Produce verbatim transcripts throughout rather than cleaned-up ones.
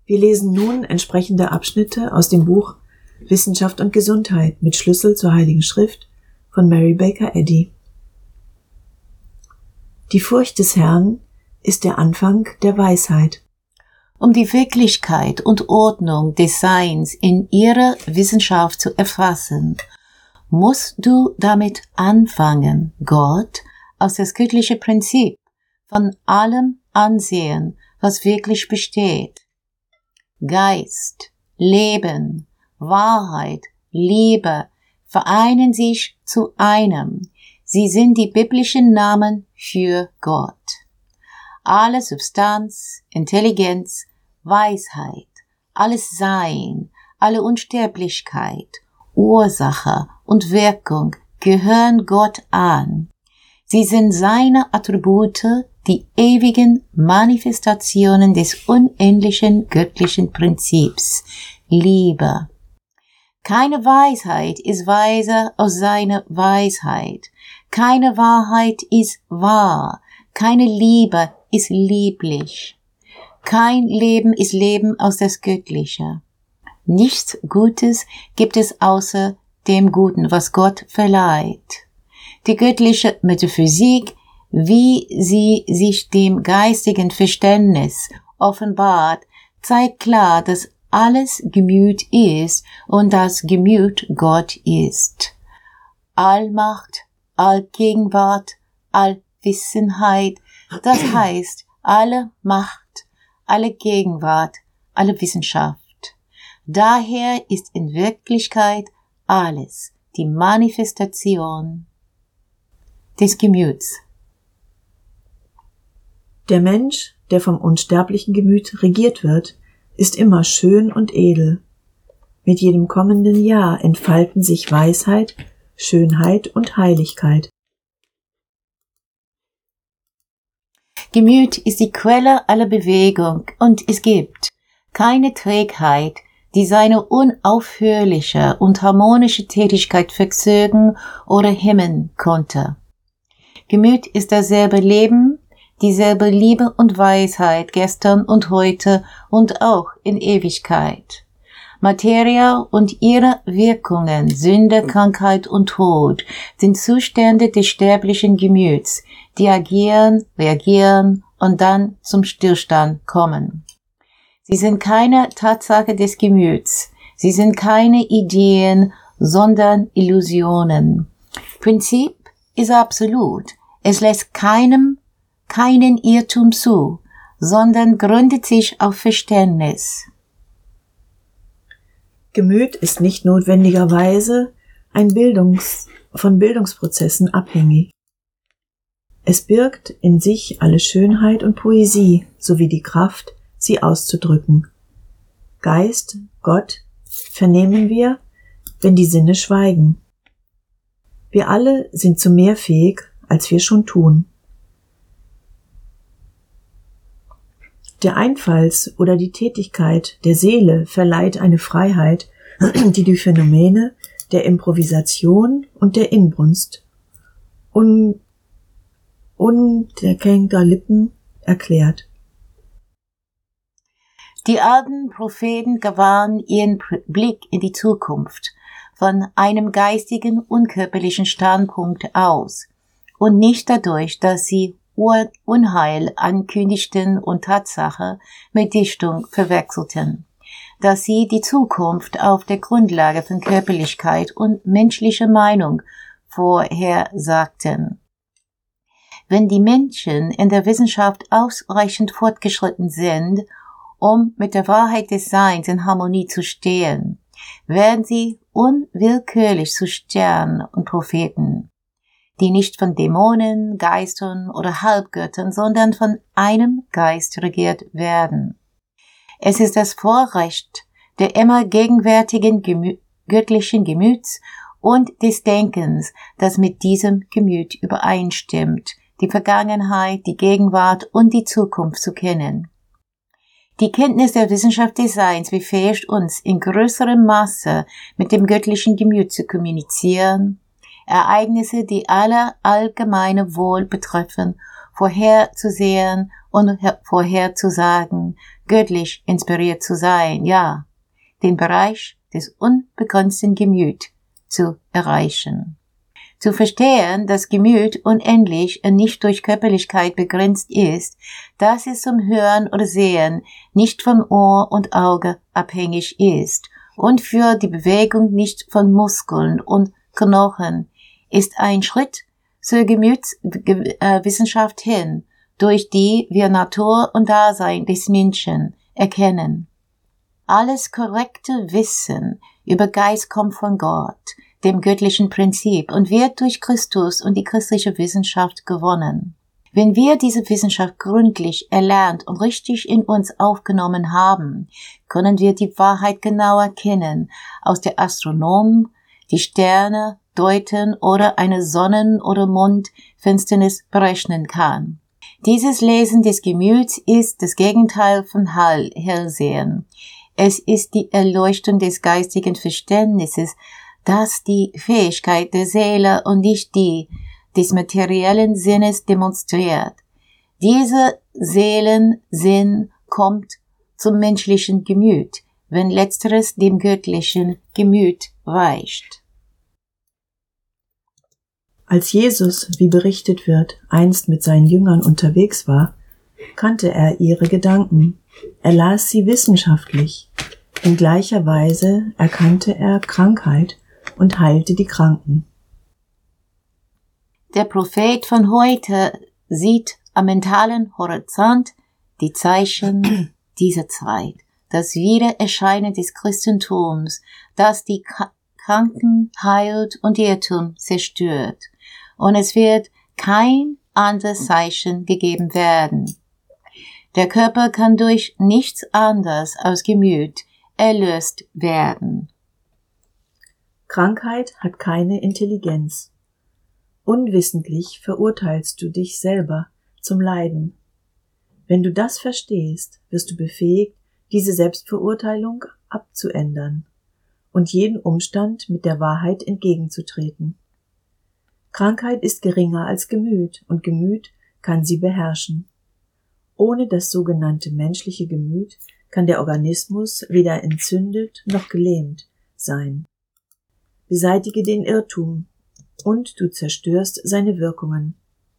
Wir lesen nun entsprechende Abschnitte aus dem Buch Wissenschaft und Gesundheit mit Schlüssel zur Heiligen Schrift von Mary Baker Eddy. Die Furcht des Herrn ist der Anfang der Weisheit. Um die Wirklichkeit und Ordnung des Seins in ihrer Wissenschaft zu erfassen, musst du damit anfangen, Gott als das göttliche Prinzip von allem ansehen, was wirklich besteht. Geist, Leben, Wahrheit, Liebe vereinen sich zu einem. Sie sind die biblischen Namen für Gott. Alle Substanz, Intelligenz, Weisheit, alles Sein, alle Unsterblichkeit, Ursache und Wirkung gehören Gott an. Sie sind seine Attribute, die ewigen Manifestationen des unendlichen göttlichen Prinzips, Liebe. Keine Weisheit ist weiser als seine Weisheit. Keine Wahrheit ist wahr. Keine Liebe ist lieblich. Kein Leben ist Leben aus das Göttliche. Nichts Gutes gibt es außer dem Guten, was Gott verleiht. Die göttliche Metaphysik, wie sie sich dem geistigen Verständnis offenbart, zeigt klar, dass alles Gemüt ist und das Gemüt Gott ist. Allmacht, Allgegenwart, Allwissenheit, das heißt alle Macht, alle Gegenwart, alle Wissenschaft. Daher ist in Wirklichkeit alles die Manifestation des Gemüts. Der Mensch, der vom unsterblichen Gemüt regiert wird, ist immer schön und edel. Mit jedem kommenden Jahr entfalten sich Weisheit, Schönheit und Heiligkeit. Gemüt ist die Quelle aller Bewegung und es gibt keine Trägheit, die seine unaufhörliche und harmonische Tätigkeit verzögern oder hemmen konnte. Gemüt ist dasselbe Leben, dieselbe Liebe und Weisheit gestern und heute und auch in Ewigkeit. Materie und ihre Wirkungen, Sünde, Krankheit und Tod, sind Zustände des sterblichen Gemüts, die agieren, reagieren und dann zum Stillstand kommen. Sie sind keine Tatsache des Gemüts, sie sind keine Ideen, sondern Illusionen. Prinzip ist absolut, es lässt keinem keinen Irrtum zu, sondern gründet sich auf Verständnis. Gemüt ist nicht notwendigerweise ein Bildungs, von Bildungsprozessen abhängig. Es birgt in sich alle Schönheit und Poesie sowie die Kraft, sie auszudrücken. Geist, Gott, vernehmen wir, wenn die Sinne schweigen. Wir alle sind zu mehr fähig, als wir schon tun. Der Einfalls- oder die Tätigkeit der Seele verleiht eine Freiheit, die die Phänomene der Improvisation und der Inbrunst un unerkennbar Lippen erklärt. Die alten Propheten gewahren ihren Blick in die Zukunft von einem geistigen, unkörperlichen Standpunkt aus und nicht dadurch, dass sie Unheil ankündigten und Tatsache mit Dichtung verwechselten, dass sie die Zukunft auf der Grundlage von Körperlichkeit und menschlicher Meinung vorhersagten. Wenn die Menschen in der Wissenschaft ausreichend fortgeschritten sind, um mit der Wahrheit des Seins in Harmonie zu stehen, werden sie unwillkürlich zu Sternen und Propheten, die nicht von Dämonen, Geistern oder Halbgöttern, sondern von einem Geist regiert werden. Es ist das Vorrecht der immer gegenwärtigen Gemü- göttlichen Gemüts und des Denkens, das mit diesem Gemüt übereinstimmt, die Vergangenheit, die Gegenwart und die Zukunft zu kennen. Die Kenntnis der Wissenschaft des Seins befähigt uns, in größerem Maße mit dem göttlichen Gemüt zu kommunizieren, Ereignisse, die alle allgemeine Wohl betreffen vorherzusehen und vorherzusagen, göttlich inspiriert zu sein, ja, den Bereich des unbegrenzten Gemüt zu erreichen. Zu verstehen, dass Gemüt unendlich und nicht durch Körperlichkeit begrenzt ist, dass es zum Hören oder Sehen nicht von Ohr und Auge abhängig ist und für die Bewegung nicht von Muskeln und Knochen, ist ein Schritt zur Gemütswissenschaft hin, durch die wir Natur und Dasein des Menschen erkennen. Alles korrekte Wissen über Geist kommt von Gott, dem göttlichen Prinzip, und wird durch Christus und die christliche Wissenschaft gewonnen. Wenn wir diese Wissenschaft gründlich erlernt und richtig in uns aufgenommen haben, können wir die Wahrheit genauer kennen, aus der Astronom die Sterne deuten oder eine Sonnen- oder Mondfinsternis berechnen kann. Dieses Lesen des Gemüts ist das Gegenteil von Hall, Hellsehen. Es ist die Erleuchtung des geistigen Verständnisses, das die Fähigkeit der Seele und nicht die des materiellen Sinnes demonstriert. Dieser Seelensinn kommt zum menschlichen Gemüt, wenn letzteres dem göttlichen Gemüt weicht. Als Jesus, wie berichtet wird, einst mit seinen Jüngern unterwegs war, kannte er ihre Gedanken. Er las sie wissenschaftlich. In gleicher Weise erkannte er Krankheit und heilte die Kranken. Der Prophet von heute sieht am mentalen Horizont die Zeichen dieser Zeit, das Wiedererscheinen des Christentums, das die Kranken heilt und Irrtum zerstört. Und es wird kein anderes Zeichen gegeben werden. Der Körper kann durch nichts anderes als Gemüt erlöst werden. Krankheit hat keine Intelligenz. Unwissentlich verurteilst du dich selber zum Leiden. Wenn du das verstehst, wirst du befähigt, diese Selbstverurteilung abzuändern und jeden Umstand mit der Wahrheit entgegenzutreten. Krankheit ist geringer als Gemüt und Gemüt kann sie beherrschen. Ohne das sogenannte menschliche Gemüt kann der Organismus weder entzündet noch gelähmt sein. Beseitige den Irrtum und du zerstörst seine Wirkungen.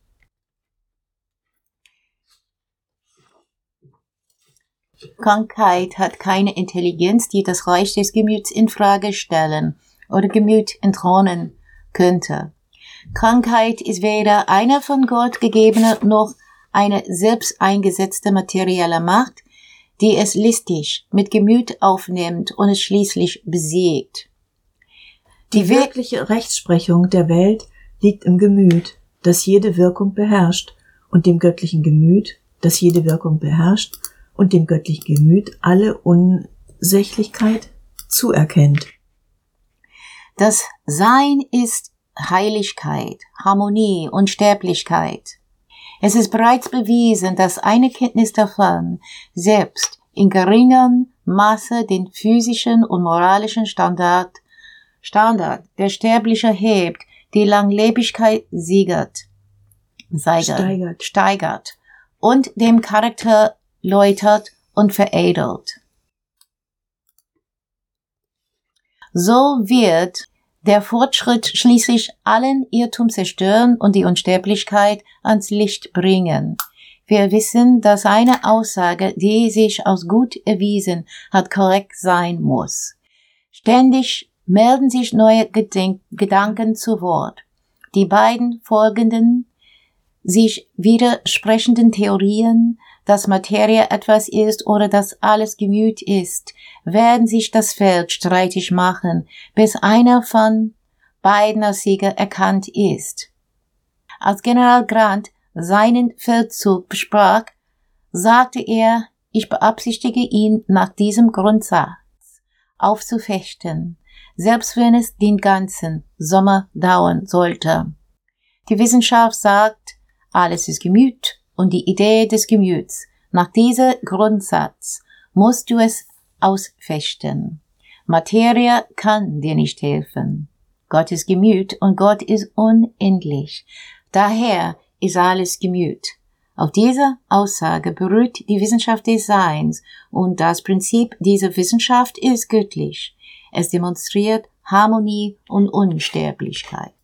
Krankheit hat keine Intelligenz, die das Reich des Gemüts in Frage stellen oder Gemüt entthronen könnte. Krankheit ist weder eine von Gott gegebene noch eine selbst eingesetzte materielle Macht, die es listig mit Gemüt aufnimmt und es schließlich besiegt. Die, Die wirkliche Rechtsprechung der Welt liegt im Gemüt, das jede Wirkung beherrscht, und dem göttlichen Gemüt, das jede Wirkung beherrscht, und dem göttlichen Gemüt alle Unsächlichkeit zuerkennt. Das Sein ist Heiligkeit, Harmonie und Sterblichkeit. Es ist bereits bewiesen, dass eine Kenntnis davon selbst in geringem Maße den physischen und moralischen Standard, Standard der Sterblichen hebt, die Langlebigkeit siegert, steigert, steigert und dem Charakter läutert und veredelt. So wird der Fortschritt schließlich allen Irrtum zerstören und die Unsterblichkeit ans Licht bringen. Wir wissen, dass eine Aussage, die sich als gut erwiesen hat, korrekt sein muss. Ständig melden sich neue Gedenk- Gedanken zu Wort. Die beiden folgenden, sich widersprechenden Theorien, dass Materie etwas ist oder dass alles Gemüt ist, werden sich das Feld streitig machen, bis einer von beiden als Sieger erkannt ist. Als General Grant seinen Feldzug besprach, sagte er, ich beabsichtige ihn nach diesem Grundsatz aufzufechten, selbst wenn es den ganzen Sommer dauern sollte. Die Wissenschaft sagt, alles ist Gemüt und die Idee des Gemüts. Nach diesem Grundsatz musst du es ausfechten. Materie kann dir nicht helfen. Gott ist Gemüt und Gott ist unendlich. Daher ist alles Gemüt. Auf dieser Aussage beruht die Wissenschaft des Seins, und das Prinzip dieser Wissenschaft ist göttlich. Es demonstriert Harmonie und Unsterblichkeit.